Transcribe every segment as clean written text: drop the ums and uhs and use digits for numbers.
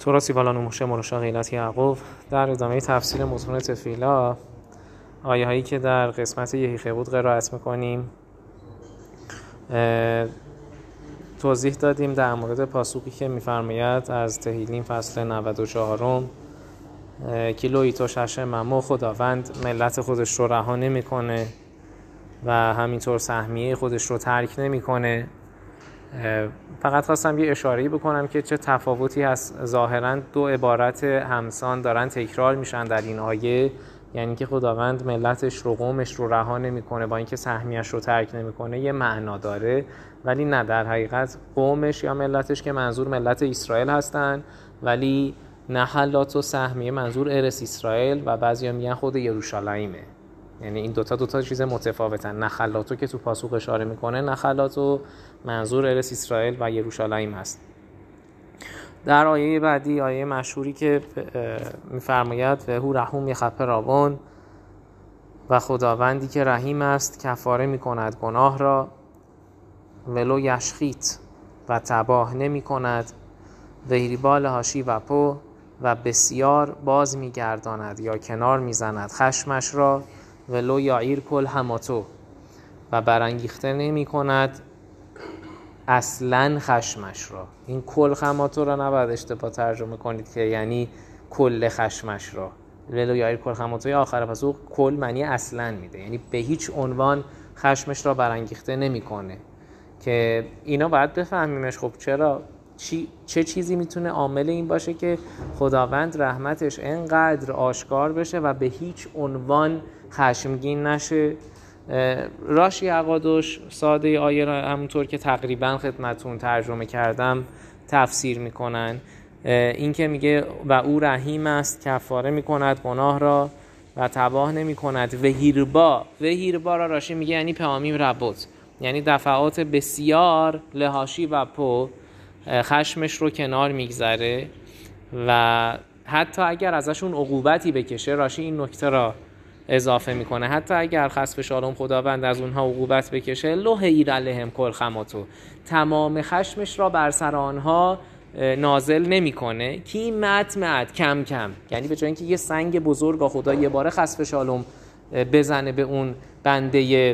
تورا سیوالان و موشه مرشا غیلت یعقوب. در ادامه تفسیر متون تفیلا، آیه هایی که در قسمت یحیی بود قرائت میکنیم، توضیح دادیم در مورد پاسوکی که میفرماید از تهیلیم فصل 94 کیلویی تو شش ممو خداوند ملت خودش رو رها نمیکنه و همینطور سهمیه خودش رو ترک نمیکنه. فقط خواستم یه اشاره‌ای بکنم که چه تفاوتی هست. ظاهراً دو عبارت همسان دارن تکرار میشن در این آیه، یعنی که خداوند ملتش رو قومش رو رها نمیکنه با اینکه سهمیش رو ترک نمیکنه یه معنا داره، ولی نه، در حقیقت قومش یا ملتش که منظور ملت اسرائیل هستن، ولی نحلات و سهمیه منظور ارث اسرائیل و بعضیا میگن خود یروشالیمه. یعنی این دوتا چیز متفاوتن. نخلاتو که تو پاسوق اشاره میکنه، نخلاتو منظور ارث اسرائیل و یروشالیم هست. در آیه بعدی، آیه مشهوری که میفرماید و هو رحوم یخپر آوون، و خداوندی که رحیم است کفاره میکند گناه را، ولو یشخیت و تباه نمی کند، و هیریبال هاشی و پو و بسیار باز میگرداند یا کنار میزند خشمش را، ولو یعیر کل هماتو و برانگیخته نمی کند اصلا خشمش را. این کل هماتو را نباید اشتباه ترجمه کنید که یعنی کل خشمش را. ولو یعیر کل هماتو یا آخر پاسوق کل معنی اصلا میده، یعنی به هیچ عنوان خشمش را برانگیخته نمی کنه. که اینا باید بفهمیمش. خب چرا؟ چه چیزی میتونه عامل این باشه که خداوند رحمتش انقدر آشکار بشه و به هیچ عنوان خشمگین نشه؟ راشی عقادوش ساده آیه را همونطور که تقریبا خدمتون ترجمه کردم تفسیر میکنن. این که میگه و او رحیم است کفاره میکند گناه را و تباه نمیکند، و هیربا را راشی میگه یعنی پیامیم ربط، یعنی دفعات بسیار لهاشی و پو خشمش رو کنار میگذره و حتی اگر ازشون عقوبتی بکشه، راشی این نکته را اضافه میکنه، حتی اگر خسف شالوم خداوند از اونها عقوبت بکشه، لوح ایر علیهم کل خماتو، تمام خشمش را بر سر آنها نازل نمیکنه. کی مت کم کم، یعنی به جای اینکه یه سنگ بزرگ خدا یه باره خسف شالوم بزنه به اون بنده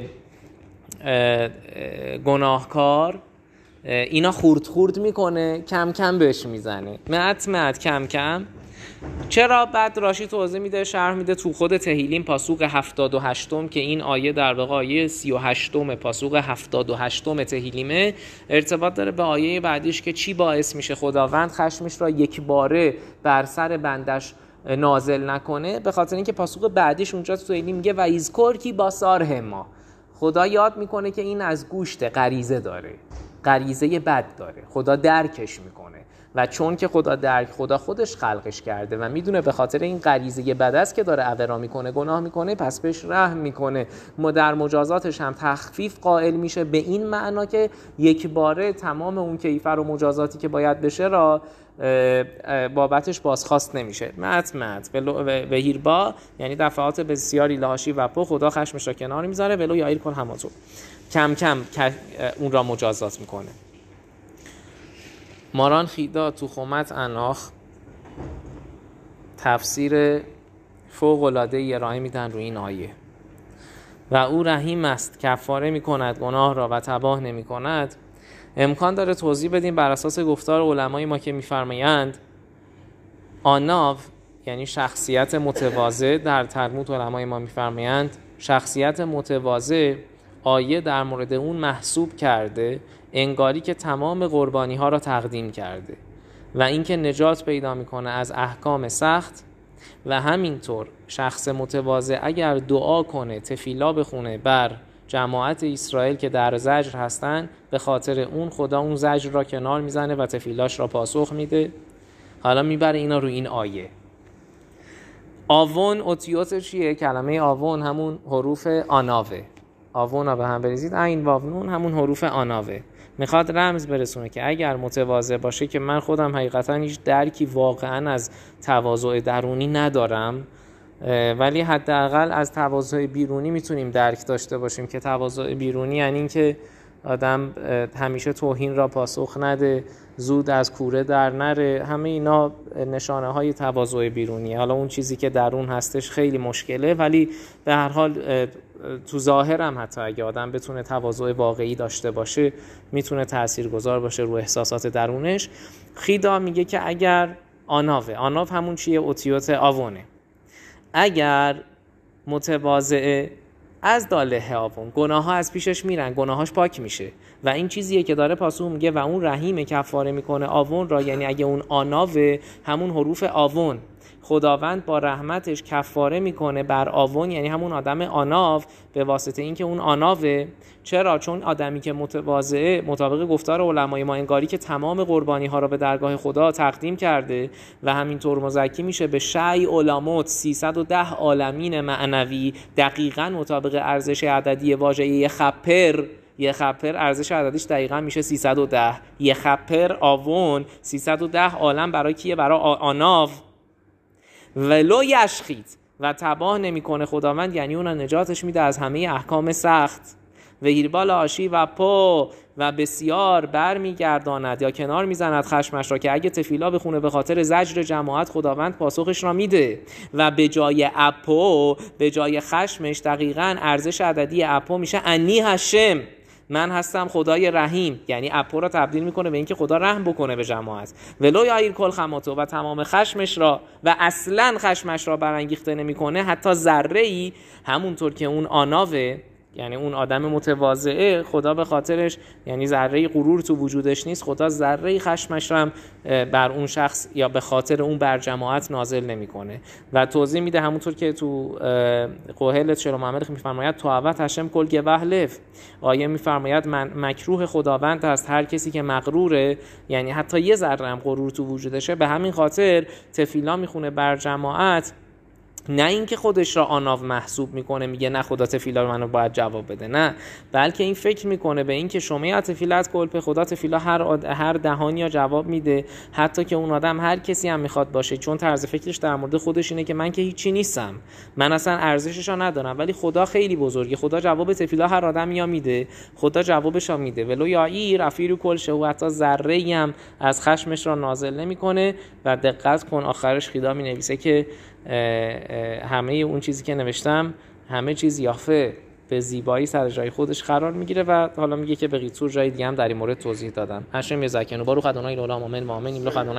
گناهکار، اینا خورد میکنه، کم کم بهش میزنه، مت کم کم. چرا؟ بعد راشی توضیح میده، شرح میده تو خود تهیلیم پاسوق 78 که این آیه در واقع آیه 38 پاسوق 78 تهیلیمه، ارتباط داره به آیه بعدیش که چی باعث میشه خداوند خشمش را یک باره بر سر بندش نازل نکنه. به خاطر اینکه پاسوق بعدیش اونجا تو تهیلیم میگه و ایذکر کی باسار هما، خدا یاد میکنه که این از گوشت غریزه داره، غریزه بد داره، خدا درکش میکنه و چون که خدا خودش خلقش کرده و میدونه به خاطر این غریزه بد است که داره عورا میکنه، گناه میکنه، پس بهش رحم میکنه. ما در مجازاتش هم تخفیف قائل میشه، به این معنا که یک باره تمام اون کیفر و مجازاتی که باید بشه را بابتش بازخواست نمیشه. مت و هیربا یعنی دفعات بسیاری لهاشی و پو، خدا خشمش را کنار میذاره، ولو یعیر کل هماتو، کم کم اون را مجازات میکنه. ماران خیدا تو خمت اناخ تفسیر فوق‌العاده ارائه میدن روی این آیه. و او رحیم است کفاره میکند گناه را و تباه نمیکند. امکان داره توضیح بدیم بر اساس گفتار علمای ما که میفرمایند آناو یعنی شخصیت متواضع. در تلمود علمای ما میفرمایند شخصیت متواضع آیه در مورد اون محسوب کرده انگاری که تمام قربانی ها را تقدیم کرده و اینکه نجات پیدا میکنه از احکام سخت. و همینطور شخص متواضع اگر دعا کنه، تفیلا بخونه بر جماعت اسرائیل که در زجر هستن، به خاطر اون خدا اون زجر را کنار میزنه و تفیلاش را پاسخ میده. حالا میبره اینا رو این آیه. آون اوتیوت چیه؟ کلمه آون همون حروف آناوه. آون را به هم بریزید، عین واو نون همون حروف آناوه. میخواد رمز برسونه که اگر متواضع باشه، که من خودم حقیقتا هیچ درکی واقعا از تواضع درونی ندارم، ولی حداقل از تواضع بیرونی میتونیم درک داشته باشیم که تواضع بیرونی یعنی این که آدم همیشه توهین را پاسخ نده، زود از کوره در نره. همه اینا نشانه های تواضع بیرونی. حالا اون چیزی که درون هستش خیلی مشکله، ولی به هر حال تو ظاهرم حتی اگه آدم بتونه تواضع واقعی داشته باشه میتونه تاثیرگذار باشه رو احساسات درونش. خیدا میگه که اگر آناو همون چیه؟ اوتیوت آوونه. اگر متواضعه از داله آوون، گناه ها از پیشش میرن، گناهاش پاک میشه و این چیزیه که داره پاسو میگه و اون رحیم کفاره میکنه آوون را. یعنی اگه اون آناوه، همون حروف آوون، خداوند با رحمتش کفاره میکنه بر آوون، یعنی همون آدم آناو، به واسطه اینکه اون آناوه. چرا؟ چون آدمی که متواضعه، مطابق گفتار علمای ما، انگاری که تمام قربانی ها را به درگاه خدا تقدیم کرده و همینطور مزکی میشه به شیء علامات 310 عالمین معنوی، دقیقاً مطابق ارزش عددی واژه یه خپر ارزش عددیش دقیقاً میشه 310. یه خپر آوون 310 عالم برای کیه؟ برای آناو. ولو یشخیت، و تباه نمیکنه خداوند، یعنی اون نجاتش میده از همه احکام سخت. و هیربال آشی و پا، و بسیار بر میگرداند یا کنار میزند خشمش را، که اگه تفیلا بخونه به خاطر زجر جماعت خداوند پاسخش را میده. و به جای اپو، به جای خشمش، دقیقاً ارزش عددی اپو میشه انی هشم، من هستم خدای رحیم. یعنی اپو را تبدیل میکنه به اینکه خدا رحم بکنه به جماعت. ولو یایر کل خماتو، و تمام خشمش را و اصلا خشمش را برانگیخته نمیکنه حتی ذره ای، همونطور که اون آناوه، یعنی اون آدم متواضعه، خدا به خاطرش، یعنی ذره غرور تو وجودش نیست، خدا ذره خشمش رو هم بر اون شخص یا به خاطر اون بر جماعت نازل نمیکنه. و توضیح میده همونطور که تو قوهلت شلو محمد میفرماید تو اول هشم کل گوهلف، آیه میفرماید من مکروه خداوند هست هر کسی که مغروره، یعنی حتی یه ذره هم غرور تو وجودشه. به همین خاطر تفیلا میخونه بر جماعت، نه اینکه خودش را آناو محسوب میکنه میگه نه خدا تفیلا منو باید جواب بده، نه، بلکه این فکر میکنه به این که شما تفیلت کلپه، خدا تفیلا هر دهانی جواب میده، حتی که اون آدم هر کسی هم میخواد باشه، چون طرز فکرش در مورد خودش اینه که من که هیچی نیستم، من اصلا ارزشش رو ندارم، ولی خدا خیلی بزرگه، خدا جواب تفیلا هر آدمی ها میده، خدا جوابش رو میده. ولو یایی رفیرو کل شه، حتی ذره‌ای هم از خشمش را نازل نمیکنه. و دقت کن آخرش خدا مینویسه که همه اون چیزی که نوشتم، همه چیز یافه به زیبایی سر جای خودش قرار میگیره. و حالا میگه که به قیصور جای دیگه هم در این مورد توضیح دادم. هشم یزکنو بارو خدانای الهام آمین و آمین.